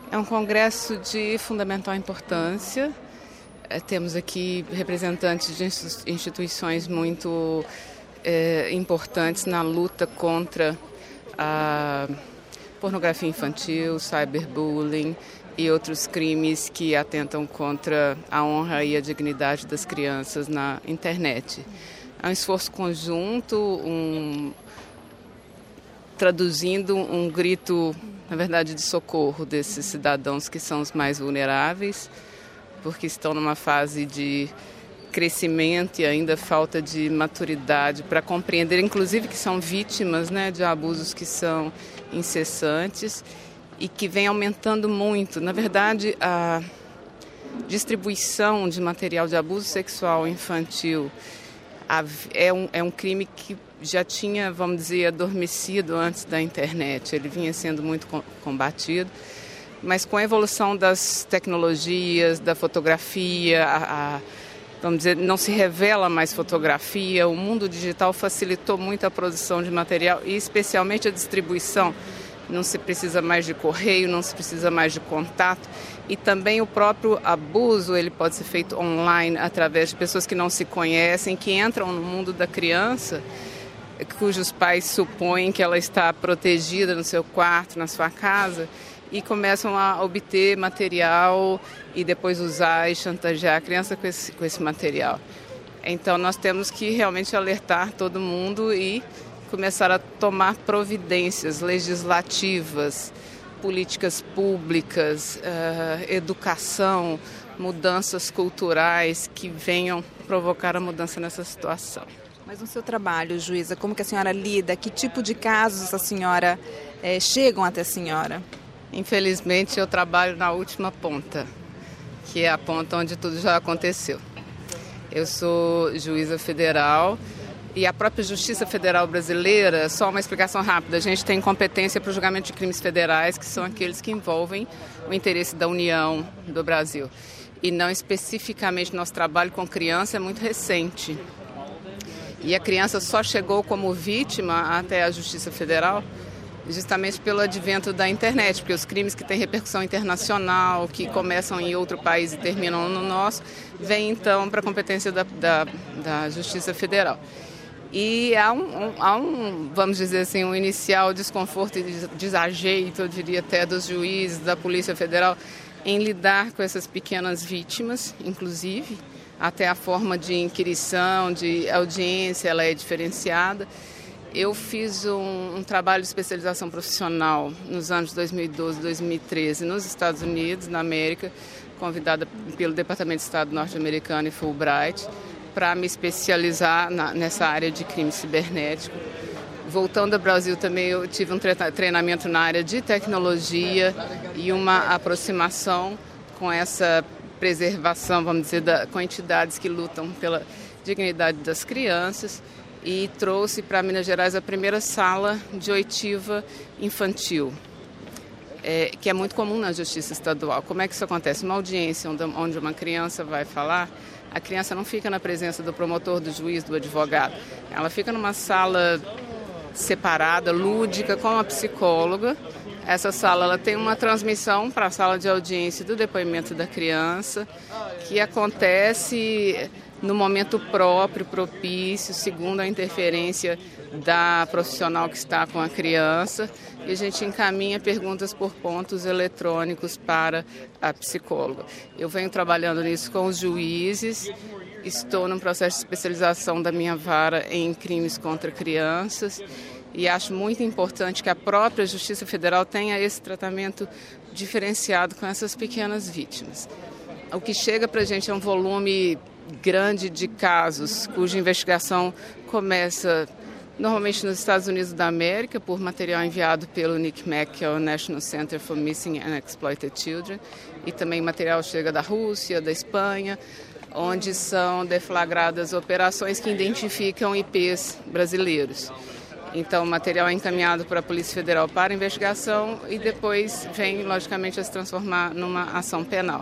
É um congresso de fundamental importância. Temos aqui representantes de instituições muito importantes na luta contra a pornografia infantil, cyberbullying e outros crimes que atentam contra a honra e a dignidade das crianças na internet. É um esforço conjunto, traduzindo um grito, na verdade, de socorro desses cidadãos que são os mais vulneráveis, porque estão numa fase de crescimento e ainda falta de maturidade para compreender, inclusive, que são vítimas, né, de abusos que são incessantes e que vem aumentando muito. Na verdade, a distribuição de material de abuso sexual infantil é um crime que já tinha, vamos dizer, adormecido antes da internet. Ele vinha sendo muito combatido, mas com a evolução das tecnologias, da fotografia, vamos dizer, não se revela mais fotografia, o mundo digital facilitou muito a produção de material e especialmente a distribuição. Não se precisa mais de correio, não se precisa mais de contato. E também o próprio abuso, ele pode ser feito online, através de pessoas que não se conhecem, que entram no mundo da criança, cujos pais supõem que ela está protegida no seu quarto, na sua casa, e começam a obter material e depois usar e chantagear a criança com esse material. Então nós temos que realmente alertar todo mundo e começar a tomar providências legislativas, políticas públicas, educação, mudanças culturais que venham provocar a mudança nessa situação. Mas no seu trabalho, juíza, como que a senhora lida? Que tipo de casos a senhora chegam até a senhora? Infelizmente, eu trabalho na última ponta, que é a ponta onde tudo já aconteceu. Eu sou juíza federal. E a própria Justiça Federal Brasileira, só uma explicação rápida, a gente tem competência para o julgamento de crimes federais, que são aqueles que envolvem o interesse da União do Brasil. E não especificamente nosso trabalho com criança é muito recente. E a criança só chegou como vítima até a Justiça Federal justamente pelo advento da internet, porque os crimes que têm repercussão internacional, que começam em outro país e terminam no nosso, vêm então para a competência da Justiça Federal. E há vamos dizer assim, um inicial desconforto e desajeito, eu diria até dos juízes, da Polícia Federal, em lidar com essas pequenas vítimas, inclusive, até a forma de inquirição, de audiência, ela é diferenciada. Eu fiz um trabalho de especialização profissional nos anos 2012 e 2013 nos Estados Unidos, na América, convidada pelo Departamento de Estado norte-americano e Fulbright, para me especializar nessa área de crime cibernético. Voltando ao Brasil também, eu tive um treinamento na área de tecnologia e uma aproximação com essa preservação, vamos dizer, com entidades que lutam pela dignidade das crianças, e trouxe para Minas Gerais a primeira sala de oitiva infantil, que é muito comum na Justiça Estadual. Como é que isso acontece? Uma audiência onde uma criança vai falar, a criança não fica na presença do promotor, do juiz, do advogado. Ela fica numa sala separada, lúdica, com a psicóloga. Essa sala ela tem uma transmissão para a sala de audiência do depoimento da criança, que acontece no momento próprio, propício, segundo a interferência da profissional que está com a criança, e a gente encaminha perguntas por pontos eletrônicos para a psicóloga. Eu venho trabalhando nisso com os juízes, estou num processo de especialização da minha vara em crimes contra crianças e acho muito importante que a própria Justiça Federal tenha esse tratamento diferenciado com essas pequenas vítimas. O que chega para a gente é um volume grande de casos cuja investigação começa normalmente nos Estados Unidos da América por material enviado pelo NCMEC, que é o National Center for Missing and Exploited Children, e também material chega da Rússia, da Espanha, onde são deflagradas operações que identificam IPs brasileiros. Então, o material é encaminhado para a Polícia Federal para investigação e depois vem, logicamente, a se transformar numa ação penal.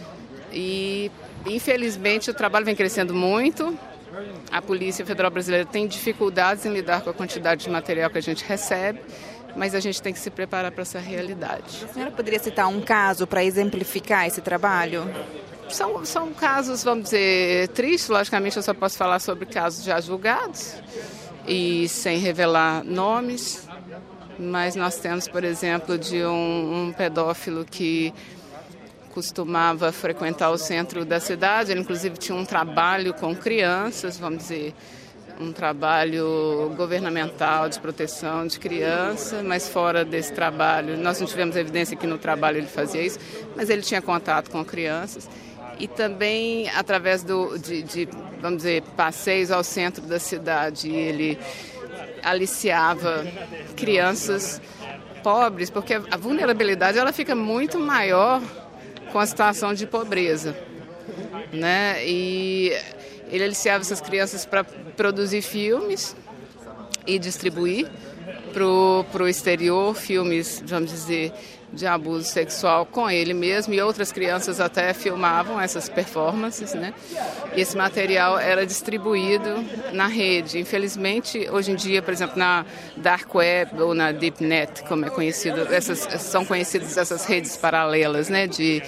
E, infelizmente, o trabalho vem crescendo muito. A Polícia Federal Brasileira tem dificuldades em lidar com a quantidade de material que a gente recebe. mas a gente tem que se preparar para essa realidade. A senhora poderia citar um caso para exemplificar esse trabalho? São casos, vamos dizer, tristes. Logicamente, eu só posso falar sobre casos já julgados e sem revelar nomes. Mas nós temos, por exemplo, de um pedófilo que costumava frequentar o centro da cidade. Ele, inclusive, tinha um trabalho com crianças, vamos dizer, um trabalho governamental de proteção de criança, mas fora desse trabalho, nós não tivemos evidência que no trabalho ele fazia isso, mas ele tinha contato com crianças. E também, através vamos dizer, passeios ao centro da cidade, ele aliciava crianças pobres, porque a vulnerabilidade ela fica muito maior com a situação de pobreza, né? E ele aliciava essas crianças para produzir filmes e distribuir para o exterior, filmes, vamos dizer, de abuso sexual com ele mesmo, e outras crianças até filmavam essas performances, né? E esse material era distribuído na rede. Infelizmente, hoje em dia, por exemplo, na Dark Web ou na Deep Net, como é conhecido, são conhecidas essas redes paralelas, né? De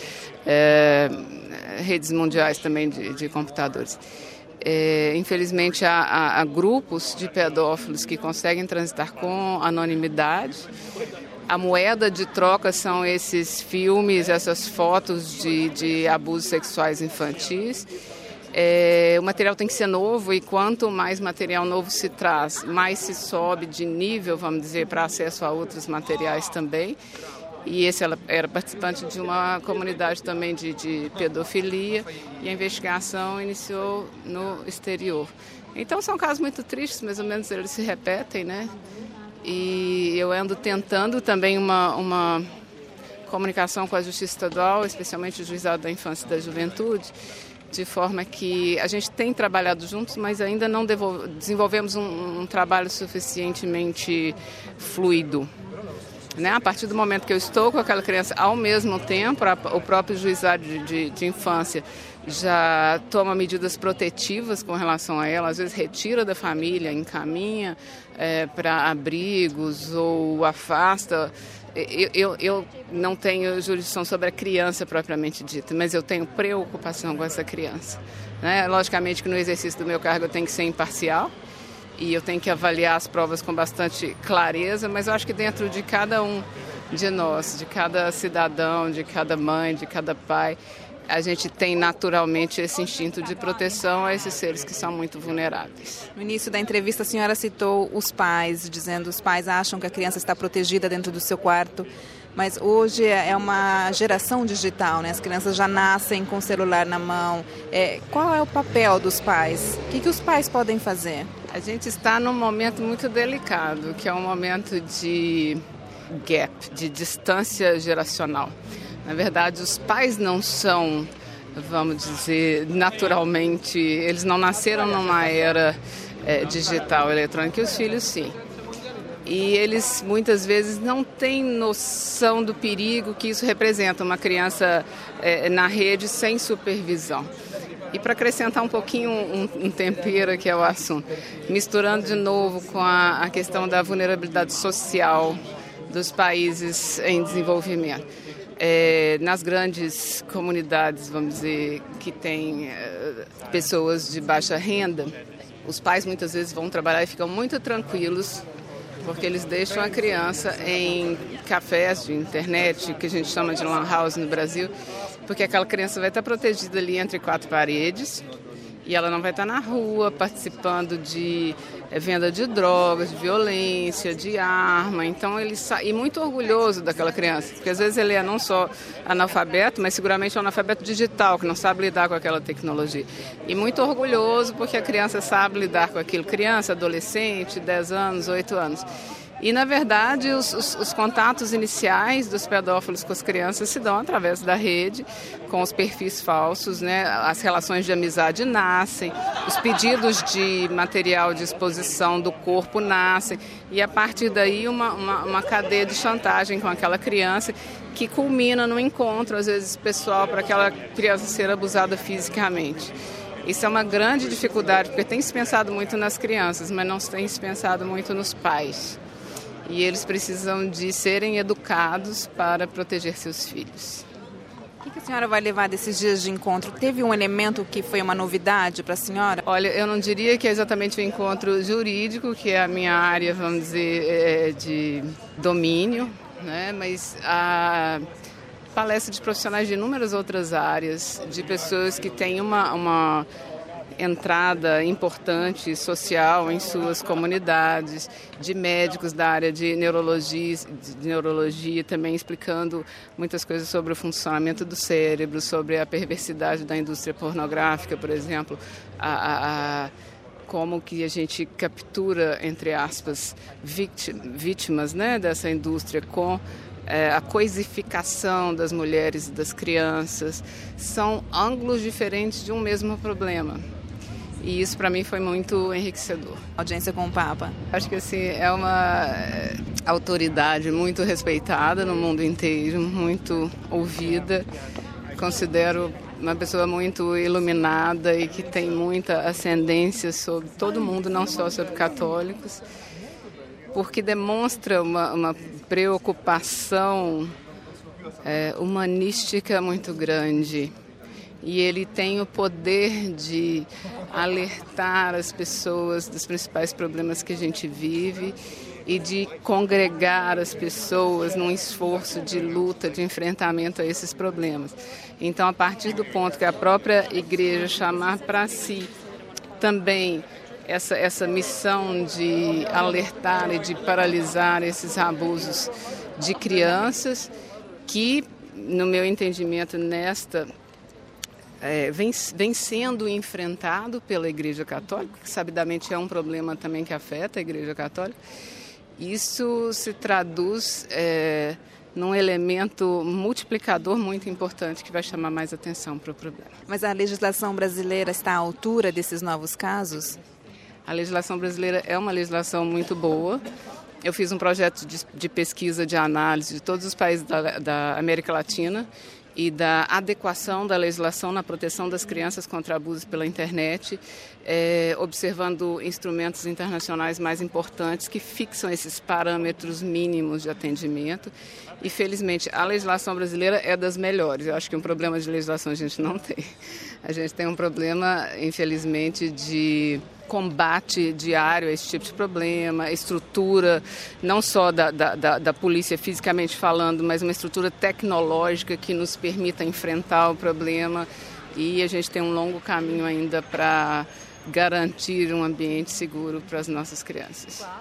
redes mundiais também de computadores. Infelizmente, há grupos de pedófilos que conseguem transitar com anonimidade. A moeda de troca são esses filmes, essas fotos de abusos sexuais infantis. O material tem que ser novo, e quanto mais material novo se traz, mais se sobe de nível, vamos dizer, para acesso a outros materiais também. E esse era participante de uma comunidade também de pedofilia, e a investigação iniciou no exterior. Então são casos muito tristes, mais ou menos eles se repetem, né? E eu ando tentando também uma comunicação com a Justiça Estadual, especialmente o Juizado da Infância e da Juventude, de forma que a gente tem trabalhado juntos, mas ainda não desenvolvemos um trabalho suficientemente fluido. Né? A partir do momento que eu estou com aquela criança, ao mesmo tempo, o próprio Juizado de Infância já toma medidas protetivas com relação a ela, às vezes retira da família, encaminha para abrigos ou afasta. Eu não tenho jurisdição sobre a criança propriamente dita, mas eu tenho preocupação com essa criança. Né? Logicamente que no exercício do meu cargo eu tenho que ser imparcial e eu tenho que avaliar as provas com bastante clareza, mas eu acho que dentro de cada um de nós, de cada cidadão, de cada mãe, de cada pai, a gente tem naturalmente esse instinto de proteção a esses seres que são muito vulneráveis. No início da entrevista, a senhora citou os pais, dizendo que os pais acham que a criança está protegida dentro do seu quarto, mas hoje é uma geração digital, né? As crianças já nascem com o celular na mão. Qual é o papel dos pais? O que os pais podem fazer? A gente está num momento muito delicado, que é um momento de gap, de distância geracional. Na verdade, os pais não são, vamos dizer, naturalmente, eles não nasceram numa era digital, eletrônica, e os filhos sim. E eles muitas vezes não têm noção do perigo que isso representa, uma criança na rede sem supervisão. E para acrescentar um pouquinho um tempero que é o assunto, misturando de novo com a questão da vulnerabilidade social dos países em desenvolvimento. Nas grandes comunidades, vamos dizer, que tem pessoas de baixa renda, os pais muitas vezes vão trabalhar e ficam muito tranquilos, porque eles deixam a criança em cafés de internet, que a gente chama de lan house no Brasil, porque aquela criança vai estar protegida ali entre quatro paredes e ela não vai estar na rua participando de venda de drogas, de violência, de arma. Então ele sai muito orgulhoso daquela criança, porque às vezes ele é não só analfabeto, mas seguramente é um analfabeto digital, que não sabe lidar com aquela tecnologia. E muito orgulhoso porque a criança sabe lidar com aquilo. Criança, adolescente, 10 anos, 8 anos. E, na verdade, os contatos iniciais dos pedófilos com as crianças se dão através da rede, com os perfis falsos, né? As relações de amizade nascem, os pedidos de material de exposição do corpo nascem, e a partir daí uma cadeia de chantagem com aquela criança que culmina no encontro, às vezes, pessoal, para aquela criança ser abusada fisicamente. Isso é uma grande dificuldade, porque tem se pensado muito nas crianças, mas não se tem se pensado muito nos pais. e eles precisam de serem educados para proteger seus filhos. O que a senhora vai levar desses dias de encontro? Teve um elemento que foi uma novidade para a senhora? Olha, eu não diria que é exatamente o encontro jurídico, que é a minha área, vamos dizer, de domínio, né? Mas a palestra de profissionais de inúmeras outras áreas, de pessoas que têm uma entrada importante social em suas comunidades, de médicos da área de neurologia também explicando muitas coisas sobre o funcionamento do cérebro, sobre a perversidade da indústria pornográfica, por exemplo, como que a gente captura, entre aspas, vítimas, né, dessa indústria com a coisificação das mulheres e das crianças. São ângulos diferentes de um mesmo problema. E isso para mim foi muito enriquecedor. Audiência com o Papa. Acho que assim, é uma autoridade muito respeitada no mundo inteiro, muito ouvida. Considero uma pessoa muito iluminada e que tem muita ascendência sobre todo mundo, não só sobre católicos, porque demonstra uma preocupação humanística muito grande. E ele tem o poder de alertar as pessoas dos principais problemas que a gente vive e de congregar as pessoas num esforço de luta, de enfrentamento a esses problemas. Então, a partir do ponto que a própria igreja chamar para si também essa missão de alertar e de paralisar esses abusos de crianças, que, no meu entendimento, vem sendo enfrentado pela Igreja Católica, que sabidamente é um problema também que afeta a Igreja Católica. Isso se traduz num elemento multiplicador muito importante que vai chamar mais atenção para o problema. Mas a legislação brasileira está à altura desses novos casos? A legislação brasileira é uma legislação muito boa. Eu fiz um projeto de pesquisa, de análise de todos os países da América Latina e da adequação da legislação na proteção das crianças contra abusos pela internet, observando instrumentos internacionais mais importantes que fixam esses parâmetros mínimos de atendimento. E, felizmente, a legislação brasileira é das melhores. Eu acho que um problema de legislação a gente não tem. A gente tem um problema, infelizmente, de combate diário a esse tipo de problema, estrutura não só da polícia fisicamente falando, mas uma estrutura tecnológica que nos permita enfrentar o problema, e a gente tem um longo caminho ainda para garantir um ambiente seguro para as nossas crianças.